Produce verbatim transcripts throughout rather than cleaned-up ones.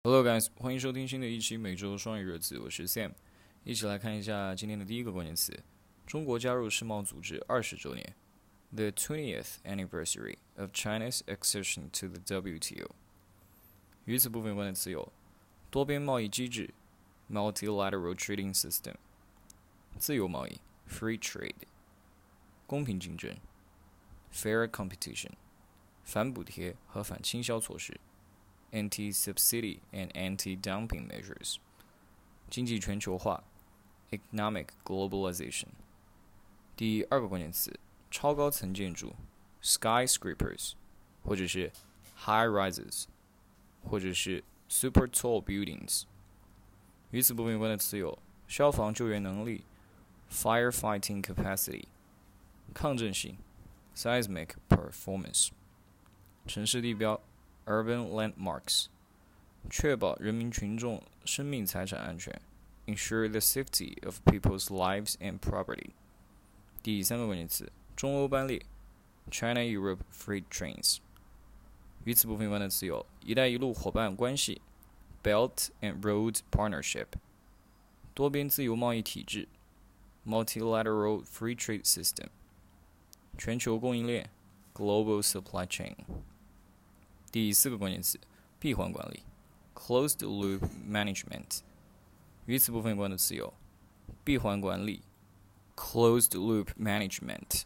Hello guys，欢迎收听新的一期每周双语热词，我是 Sam， 一起来看一下今天的第一个关键词：中国加入世贸组织二十周年 ，The twentieth anniversary of China's accession to the W T O。与此部分关键词有多边贸易机制 （Multilateral Trading System）、自由贸易 （Free Trade）、公平竞争 （Fair Competition）、反补贴和反倾销措施。Anti-subsidy and anti-dumping measures， 经济全球化 （economic globalization）。第二个关键词，超高层建筑 （skyscrapers） 或者是 high rises， 或者是 super tall buildings。与此部分有关的词有消防救援能力 （firefighting capacity）、抗震性 （seismic performance）、城市地标Urban landmarks， 确保人民群众生命财产安全 ，ensure the safety of people's lives and property。第三个关键词，中欧班列 ，China-Europe Freight Trains。与此部分有关的词有“一带一路”伙伴关系 ，Belt and Road Partnership， 多边自由贸易体制 ，Multilateral Free Trade System， 全球供应链 ，Global Supply Chain。第四个关键词，闭环管理 （Closed Loop Management）。与此部分有关的词有闭环管理 （Closed Loop Management）、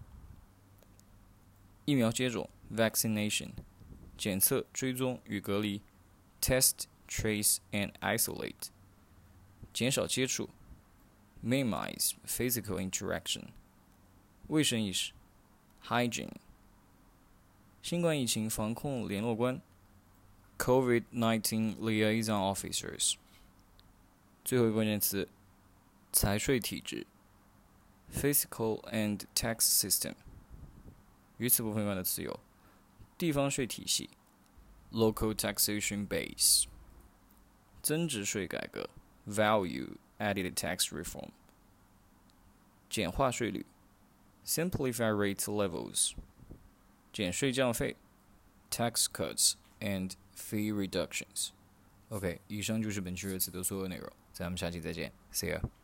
疫苗接种 （Vaccination）、检测、追踪与隔离 （Test, Trace and Isolate）、减少接触 （Minimize Physical Interaction）、卫生意识 （Hygiene）。新冠疫情防控联络官 （COVID nineteen Liaison Officers）。最后一个关键词，财税体制 （Fiscal and Tax System）。与此部分有关的词有地方税体系 （Local Taxation Base）、增值税改革 （Value Added Tax Reform）、简化税率 （Simplify Rate Levels）、减税降费 （Tax Cuts and Fee Reductions）。OK， 以上就是本期热词的所有内容，咱们下期再见 ，See ya。